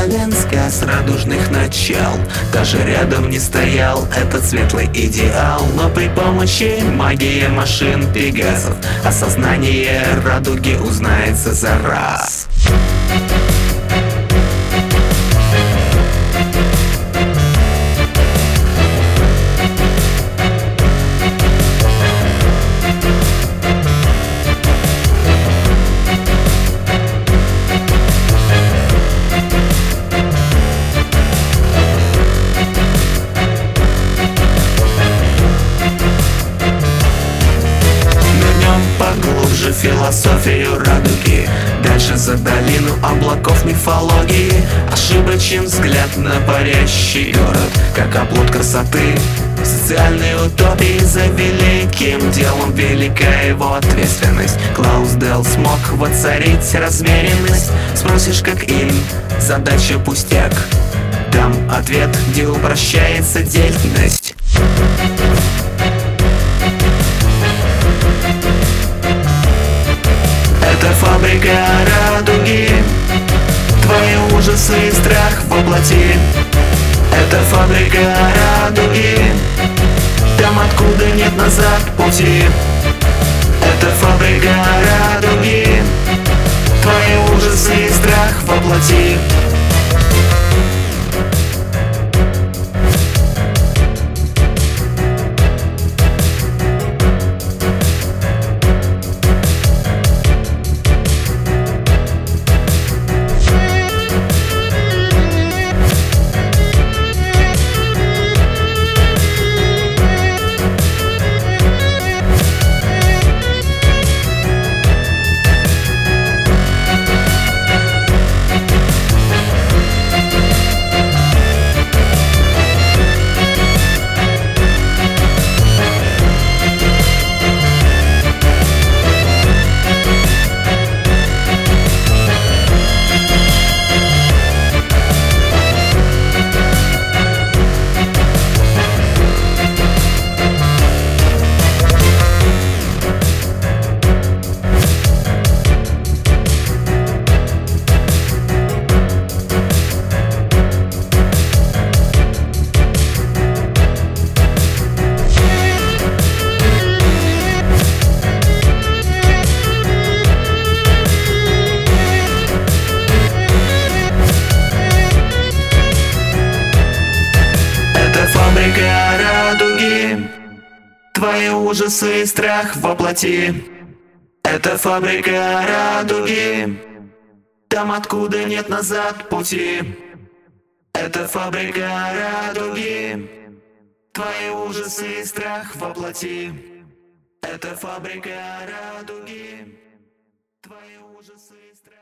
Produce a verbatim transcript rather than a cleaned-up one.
Смоленска с радужных начал. Даже рядом не стоял этот светлый идеал. Но при помощи магии машин Пегасов осознание радуги узнается за раз. Поглубже философию радуги, дальше за долину облаков мифологии. Ошибочен взгляд на парящий город, как оплот красоты социальной утопии. За великим делом велика его ответственность. Клаусдейл смог воцарить размеренность. Спросишь, как им, задача пустяк. Дам ответ, где упрощается деятельность. Это фабрика радуги, твои ужасы и страх воплоти. Это фабрика радуги, там откуда нет назад пути. Это фабрика радуги, твои ужасы и страх воплоти. Фабрика радуги, твои ужасы и страх воплоти. Это фабрика радуги, там откуда нет назад пути. Это фабрика радуги, твои ужасы и страх воплоти. Это фабрика радуги, твои ужасы и страх.